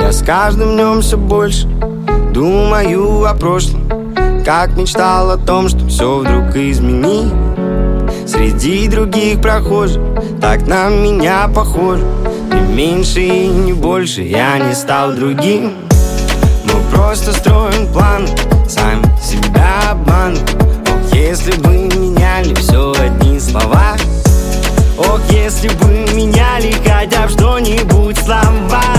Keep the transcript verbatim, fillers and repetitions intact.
я с каждым днем все больше думаю о прошлом, как мечтал о том, что все вдруг изменить. Среди других прохожих так на меня похож. Не меньше и не больше, я не стал другим. Мы просто строим планы, сами себя обманываем. Ох, если бы меняли все одни слова. Ох, если бы меняли хотя бы что-нибудь слова.